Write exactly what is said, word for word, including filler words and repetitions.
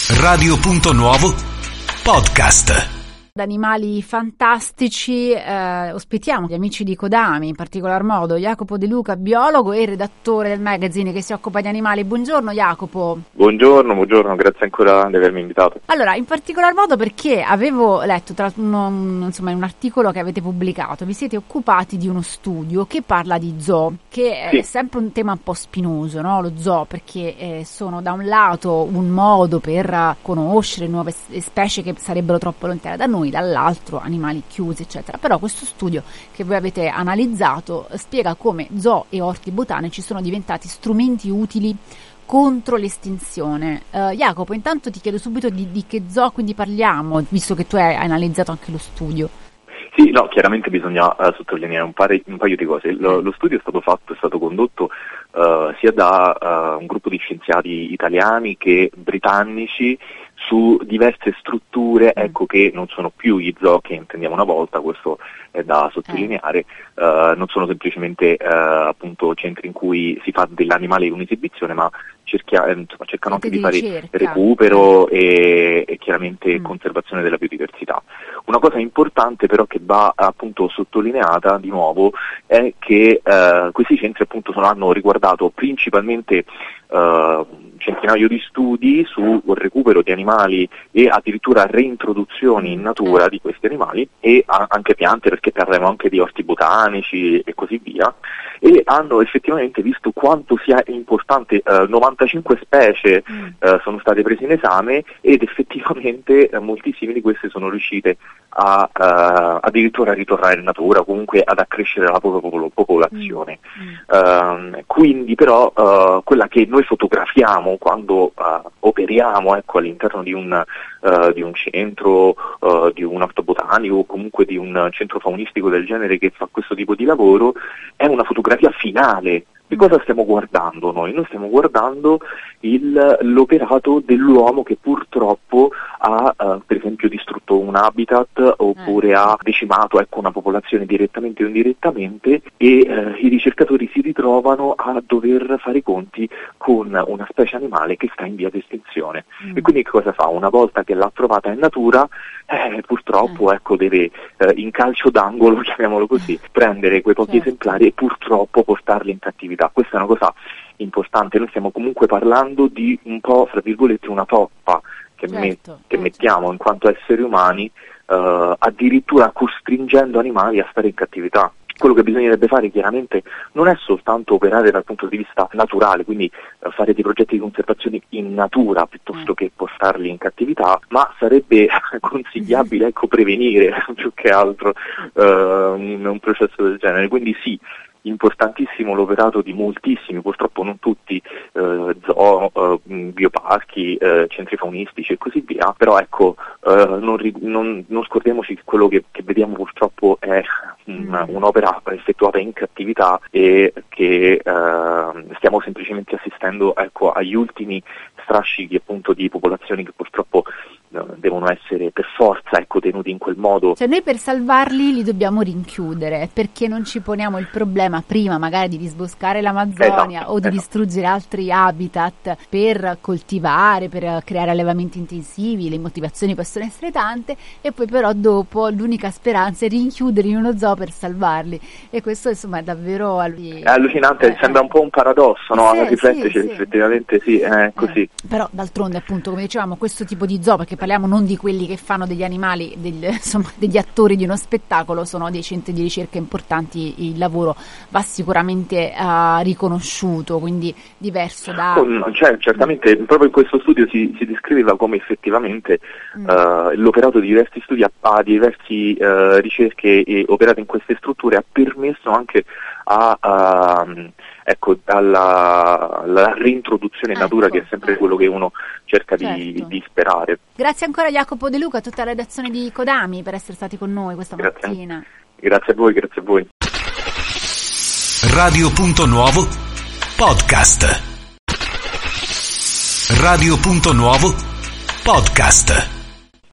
Radio Punto Nuovo Podcast. Animali fantastici, eh, ospitiamo gli amici di Kodami, in particolar modo Jacopo De Luca, biologo e redattore del magazine che si occupa di animali. Buongiorno Jacopo. Buongiorno, buongiorno, grazie ancora di avermi invitato. Allora, in particolar modo perché avevo letto tra uno, insomma, in un articolo che avete pubblicato, vi siete occupati di uno studio che parla di zoo, che sì. È sempre un tema un po' spinoso, no? Lo zoo, perché eh, sono da un lato un modo per conoscere nuove specie che sarebbero troppo lontane da noi, dall'altro animali chiusi eccetera. Però questo studio che voi avete analizzato spiega come zoo e orti botanici sono diventati strumenti utili contro l'estinzione. uh, Jacopo, intanto ti chiedo subito di, di che zoo quindi parliamo, visto che tu hai analizzato anche lo studio. Sì, no, chiaramente bisogna uh, sottolineare un, pare, un paio di cose. Lo, lo studio è stato fatto, è stato condotto uh, sia da uh, un gruppo di scienziati italiani che britannici su diverse strutture, ecco, che non sono più gli zoo che intendiamo una volta, questo è da sottolineare, eh. uh, non sono semplicemente uh, appunto centri in cui si fa dell'animale in un'esibizione, ma cerchia, eh, insomma, cercano anche di, di fare ricerca, recupero e, e chiaramente mm. conservazione della biodiversità. Una cosa importante però che va appunto sottolineata di nuovo è che uh, questi centri appunto sono, hanno riguardato principalmente uh, centinaio di studi sul recupero di animali e addirittura reintroduzioni in natura di questi animali e a- anche piante, perché parliamo anche di orti botanici e così via, e hanno effettivamente visto quanto sia importante. eh, novantacinque specie eh, sono state prese in esame ed effettivamente eh, moltissime di queste sono riuscite a eh, addirittura a ritornare in natura, comunque ad accrescere la propria popolazione. Mm. Uh, quindi però uh, quella che noi fotografiamo quando uh, operiamo, ecco, all'interno di un, uh, di un centro, uh, di un orto botanico o comunque di un centro faunistico del genere che fa questo tipo di lavoro, è una fotografia finale. Di cosa stiamo guardando noi? Noi stiamo guardando il, l'operato dell'uomo che purtroppo ha uh, per esempio distrutto un habitat oppure ha decimato, ecco, una popolazione direttamente o indirettamente, e uh, i ricercatori si ritrovano a dover fare i conti con una specie animale che sta in via di estinzione. Mm. E quindi che cosa fa? Una volta che l'ha trovata in natura, eh, purtroppo mm. ecco, deve uh, in calcio d'angolo, chiamiamolo così, prendere quei pochi certo. esemplari e purtroppo portarli in cattività. Questa è una cosa importante. Noi stiamo comunque parlando di un po', fra virgolette, una toppa che, certo, met- certo. che mettiamo in quanto esseri umani, uh, addirittura costringendo animali a stare in cattività. Quello che bisognerebbe fare chiaramente non è soltanto operare dal punto di vista naturale, quindi uh, fare dei progetti di conservazione in natura piuttosto mm. che portarli in cattività, ma sarebbe consigliabile, ecco, prevenire più che altro uh, un, un processo del genere. Quindi sì, importantissimo l'operato di moltissimi, purtroppo non tutti, eh, zoo, eh, bioparchi, eh, centri faunistici e così via, però ecco, eh, non, non, non scordiamoci che quello che, che vediamo purtroppo è una, un'opera effettuata in cattività e che eh, stiamo semplicemente assistendo, ecco, agli ultimi strascichi appunto di popolazioni che purtroppo eh, devono essere per forza, ecco, tenuti in quel modo. Cioè noi per salvarli li dobbiamo rinchiudere, perché non ci poniamo il problema prima magari di disboscare l'Amazzonia, esatto, o di esatto. distruggere altri habitat per coltivare, per creare allevamenti intensivi. Le motivazioni possono essere tante, e poi però dopo l'unica speranza è rinchiudere in uno zoo per salvarli, e questo insomma è davvero allu- è allucinante, eh, sembra un po' un paradosso, no? Sì, a rifletterci, sì, sì. effettivamente sì, è così. Eh, però d'altronde, appunto, come dicevamo, questo tipo di zoo, perché parliamo non di quelli che fanno degli animali, degli, insomma, degli attori di uno spettacolo, sono dei centri di ricerca importanti. Il lavoro va sicuramente uh, riconosciuto, quindi diverso da... Oh, cioè, certamente, proprio in questo studio si, si descriveva come effettivamente mm. uh, l'operato di diversi studi a, a diversi uh, ricerche e operate in queste strutture ha permesso anche a... Uh, ecco, alla, alla reintroduzione in natura, ecco, che è sempre eh. quello che uno cerca certo. di, di sperare. Grazie ancora Jacopo De Luca, a tutta la redazione di Kodami, per essere stati con noi questa grazie. mattina. Grazie a voi, grazie a voi. Radio Punto Nuovo Podcast. Radio Punto Nuovo Podcast.